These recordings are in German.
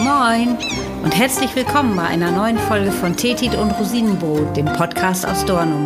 Moin und herzlich willkommen bei einer neuen Folge von Tetit und Rosinenbrot, dem Podcast aus Dornum.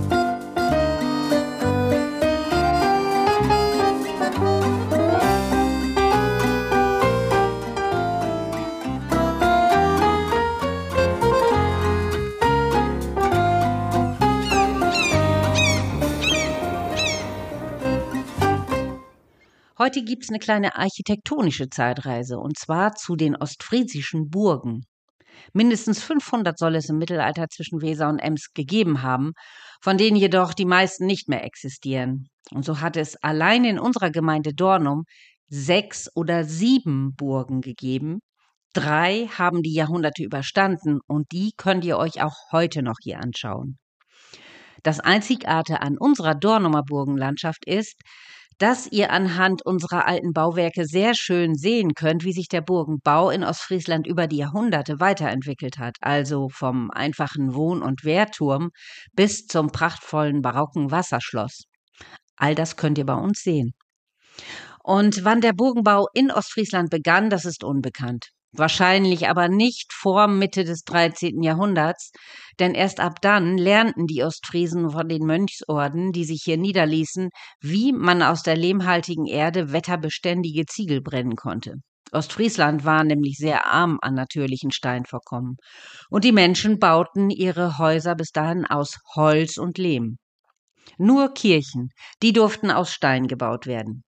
Heute gibt es eine kleine architektonische Zeitreise, und zwar zu den ostfriesischen Burgen. Mindestens 500 soll es im Mittelalter zwischen Weser und Ems gegeben haben, von denen jedoch die meisten nicht mehr existieren. Und so hat es allein in unserer Gemeinde Dornum 6 oder 7 Burgen gegeben. 3 haben die Jahrhunderte überstanden und die könnt ihr euch auch heute noch hier anschauen. Das Einzigartige an unserer Dornumer Burgenlandschaft ist, dass ihr anhand unserer alten Bauwerke sehr schön sehen könnt, wie sich der Burgenbau in Ostfriesland über die Jahrhunderte weiterentwickelt hat, also vom einfachen Wohn- und Wehrturm bis zum prachtvollen barocken Wasserschloss. All das könnt ihr bei uns sehen. Und wann der Burgenbau in Ostfriesland begann, das ist unbekannt. Wahrscheinlich aber nicht vor Mitte des 13. Jahrhunderts, denn erst ab dann lernten die Ostfriesen von den Mönchsorden, die sich hier niederließen, wie man aus der lehmhaltigen Erde wetterbeständige Ziegel brennen konnte. Ostfriesland war nämlich sehr arm an natürlichen Steinvorkommen und die Menschen bauten ihre Häuser bis dahin aus Holz und Lehm. Nur Kirchen, die durften aus Stein gebaut werden.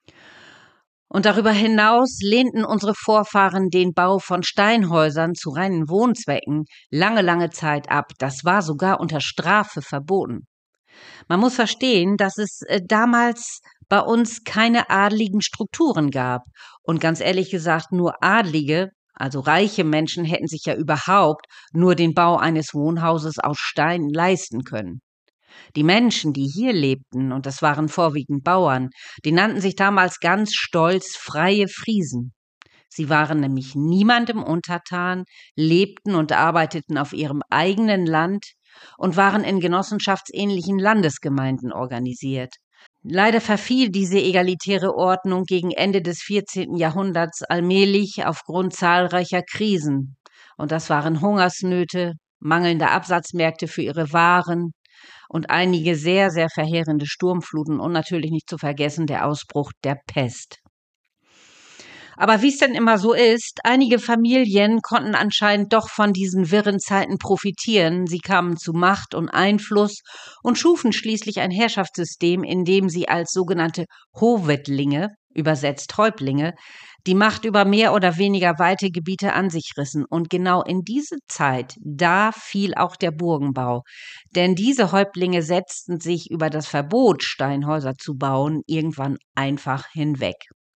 Und darüber hinaus lehnten unsere Vorfahren den Bau von Steinhäusern zu reinen Wohnzwecken lange Zeit ab. Das war sogar unter Strafe verboten. Man muss verstehen, dass es damals bei uns keine adligen Strukturen gab. Und ganz ehrlich gesagt, nur Adlige, also reiche Menschen, hätten sich ja überhaupt nur den Bau eines Wohnhauses aus Stein leisten können. Die Menschen, die hier lebten, und das waren vorwiegend Bauern, die nannten sich damals ganz stolz freie Friesen. Sie waren nämlich niemandem untertan, lebten und arbeiteten auf ihrem eigenen Land und waren in genossenschaftsähnlichen Landesgemeinden organisiert. Leider verfiel diese egalitäre Ordnung gegen Ende des 14. Jahrhunderts allmählich aufgrund zahlreicher Krisen. Und das waren Hungersnöte, mangelnde Absatzmärkte für ihre Waren, und einige sehr verheerende Sturmfluten und natürlich nicht zu vergessen der Ausbruch der Pest. Aber wie es denn immer so ist, einige Familien konnten anscheinend doch von diesen wirren Zeiten profitieren. Sie kamen zu Macht und Einfluss und schufen schließlich ein Herrschaftssystem, in dem sie als sogenannte Hovedlinge, übersetzt Häuptlinge, die Macht über mehr oder weniger weite Gebiete an sich rissen. Und genau in diese Zeit, da fiel auch der Burgenbau. Denn diese Häuptlinge setzten sich über das Verbot, Steinhäuser zu bauen, irgendwann einfach hinweg.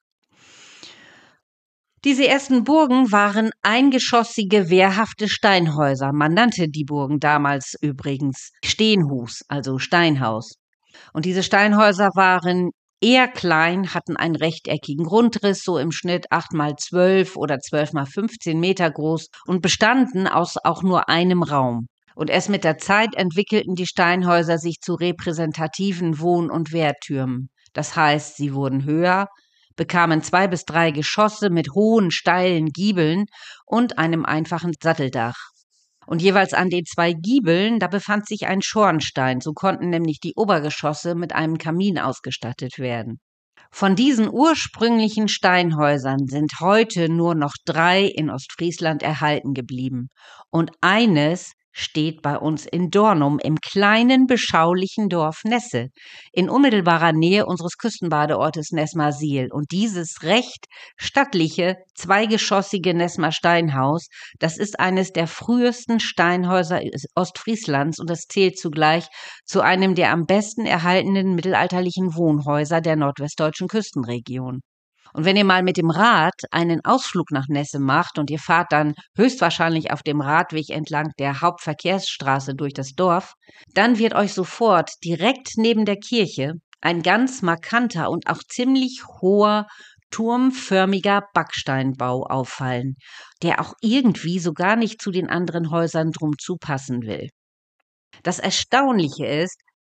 Diese ersten Burgen waren eingeschossige, wehrhafte Steinhäuser. Man nannte die Burgen damals übrigens Steenhus, also Steinhaus. Und diese Steinhäuser waren eher klein, hatten einen rechteckigen Grundriss, so im Schnitt 8x12 oder 12x15 Meter groß und bestanden aus auch nur einem Raum. Und erst mit der Zeit entwickelten die Steinhäuser sich zu repräsentativen Wohn- und Wehrtürmen. Das heißt, sie wurden höher, bekamen 2 bis 3 Geschosse mit hohen, steilen Giebeln und einem einfachen Satteldach. Und jeweils an den 2 Giebeln, da befand sich ein Schornstein, so konnten nämlich die Obergeschosse mit einem Kamin ausgestattet werden. Von diesen ursprünglichen Steinhäusern sind heute nur noch 3 in Ostfriesland erhalten geblieben. Und eines steht bei uns in Dornum im kleinen, beschaulichen Dorf Nesse, in unmittelbarer Nähe unseres Küstenbadeortes Nessmarsiel. Und dieses recht stattliche, zweigeschossige Nessmer Steinhaus, das ist eines der frühesten Steinhäuser Ostfrieslands und das zählt zugleich zu einem der am besten erhaltenen mittelalterlichen Wohnhäuser der nordwestdeutschen Küstenregion. Und wenn ihr mal mit dem Rad einen Ausflug nach Nesse macht und ihr fahrt dann höchstwahrscheinlich auf dem Radweg entlang der Hauptverkehrsstraße durch das Dorf, dann wird euch sofort direkt neben der Kirche ein ganz markanter und auch ziemlich hoher, turmförmiger Backsteinbau auffallen, der auch irgendwie so gar nicht zu den anderen Häusern drum zu passen will. Das Erstaunliche ist,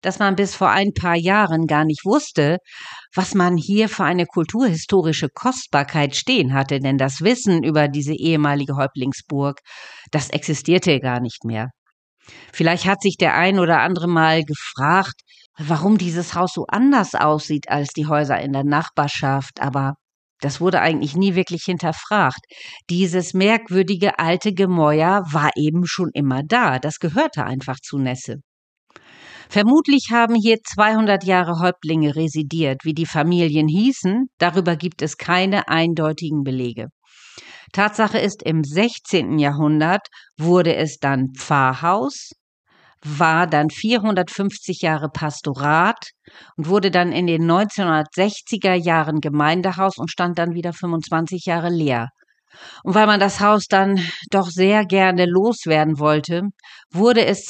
dass man bis vor ein paar Jahren gar nicht wusste, was man hier für eine kulturhistorische Kostbarkeit stehen hatte, denn das Wissen über diese ehemalige Häuptlingsburg, das existierte gar nicht mehr. Vielleicht hat sich der ein oder andere mal gefragt, warum dieses Haus so anders aussieht als die Häuser in der Nachbarschaft, aber das wurde eigentlich nie wirklich hinterfragt. Dieses merkwürdige alte Gemäuer war eben schon immer da. Das gehörte einfach zu Nesse. Vermutlich haben hier 200 Jahre Häuptlinge residiert. Wie die Familien hießen, darüber gibt es keine eindeutigen Belege. Tatsache ist, im 16. Jahrhundert wurde es dann Pfarrhaus, war dann 450 Jahre Pastorat und wurde dann in den 1960er Jahren Gemeindehaus und stand dann wieder 25 Jahre leer. Und weil man das Haus dann doch sehr gerne loswerden wollte, wurde es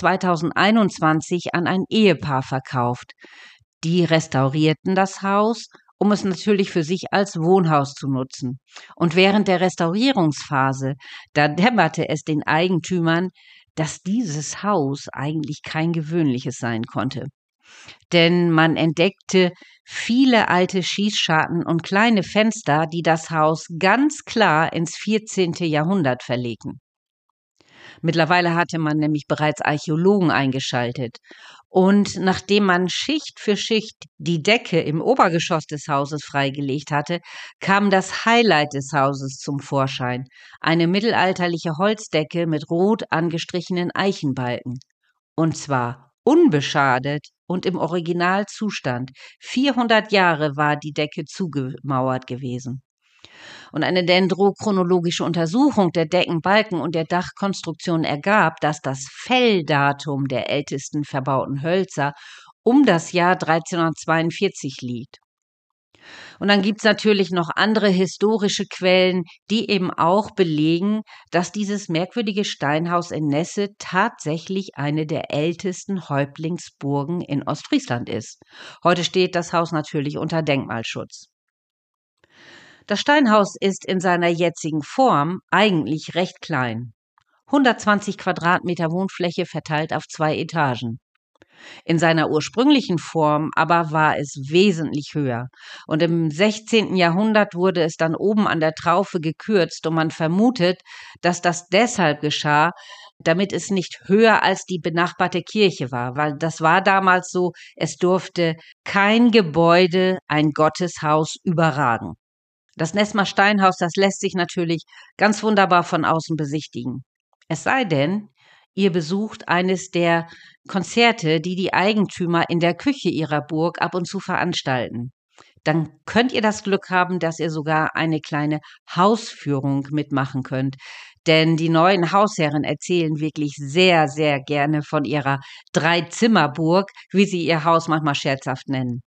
2021 an ein Ehepaar verkauft. Die restaurierten das Haus, um es natürlich für sich als Wohnhaus zu nutzen. Und während der Restaurierungsphase, da dämmerte es den Eigentümern, dass dieses Haus eigentlich kein gewöhnliches sein konnte. Denn man entdeckte viele alte Schießscharten und kleine Fenster, die das Haus ganz klar ins 14. Jahrhundert verlegten. Mittlerweile hatte man nämlich bereits Archäologen eingeschaltet. Und nachdem man Schicht für Schicht die Decke im Obergeschoss des Hauses freigelegt hatte, kam das Highlight des Hauses zum Vorschein. Eine mittelalterliche Holzdecke mit rot angestrichenen Eichenbalken. Und zwar unbeschadet und im Originalzustand. 400 Jahre war die Decke zugemauert gewesen. Und eine dendrochronologische Untersuchung der Deckenbalken und der Dachkonstruktion ergab, dass das Felldatum der ältesten verbauten Hölzer um das Jahr 1342 liegt. Und dann gibt's natürlich noch andere historische Quellen, die eben auch belegen, dass dieses merkwürdige Steinhaus in Nesse tatsächlich eine der ältesten Häuptlingsburgen in Ostfriesland ist. Heute steht das Haus natürlich unter Denkmalschutz. Das Steinhaus ist in seiner jetzigen Form eigentlich recht klein. 120 Quadratmeter Wohnfläche verteilt auf 2 Etagen. In seiner ursprünglichen Form aber war es wesentlich höher. Und im 16. Jahrhundert wurde es dann oben an der Traufe gekürzt und man vermutet, dass das deshalb geschah, damit es nicht höher als die benachbarte Kirche war, weil das war damals so, es durfte kein Gebäude, ein Gotteshaus überragen. Das Nessmer Steinhaus, das lässt sich natürlich ganz wunderbar von außen besichtigen. Es sei denn, ihr besucht eines der Konzerte, die die Eigentümer in der Küche ihrer Burg ab und zu veranstalten. Dann könnt ihr das Glück haben, dass ihr sogar eine kleine Hausführung mitmachen könnt. Denn die neuen Hausherren erzählen wirklich sehr, sehr gerne von ihrer Dreizimmerburg, wie sie ihr Haus manchmal scherzhaft nennen.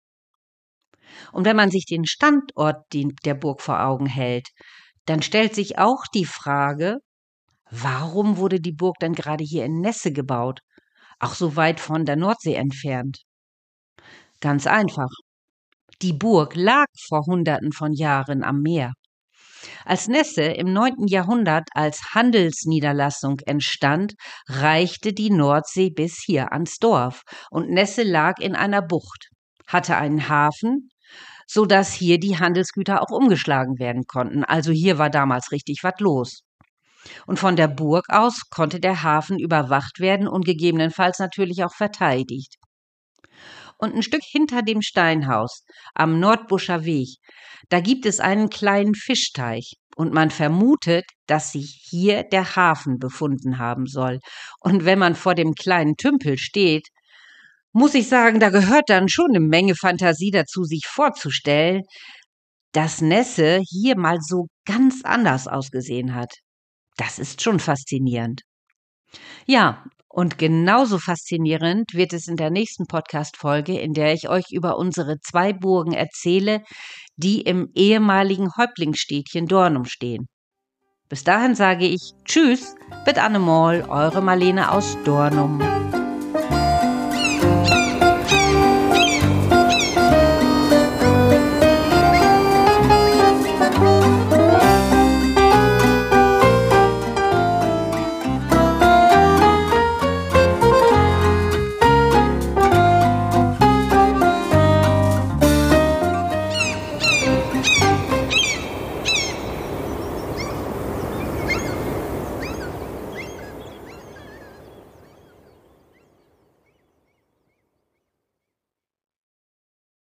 Und wenn man sich den Standort der Burg vor Augen hält, dann stellt sich auch die Frage, warum wurde die Burg denn gerade hier in Nesse gebaut, auch so weit von der Nordsee entfernt? Ganz einfach. Die Burg lag vor Hunderten von Jahren am Meer. Als Nesse im 9. Jahrhundert als Handelsniederlassung entstand, reichte die Nordsee bis hier ans Dorf und Nesse lag in einer Bucht, hatte einen Hafen, so dass hier die Handelsgüter auch umgeschlagen werden konnten. Also hier war damals richtig was los. Und von der Burg aus konnte der Hafen überwacht werden und gegebenenfalls natürlich auch verteidigt. Und ein Stück hinter dem Steinhaus, am Nordbuscher Weg, da gibt es einen kleinen Fischteich. Und man vermutet, dass sich hier der Hafen befunden haben soll. Und wenn man vor dem kleinen Tümpel steht, muss ich sagen, da gehört dann schon eine Menge Fantasie dazu, sich vorzustellen, dass Nesse hier mal so ganz anders ausgesehen hat. Das ist schon faszinierend. Ja, und genauso faszinierend wird es in der nächsten Podcast-Folge, in der ich euch über unsere 2 Burgen erzähle, die im ehemaligen Häuptlingsstädtchen Dornum stehen. Bis dahin sage ich Tschüss, bis annemol, eure Marlene aus Dornum.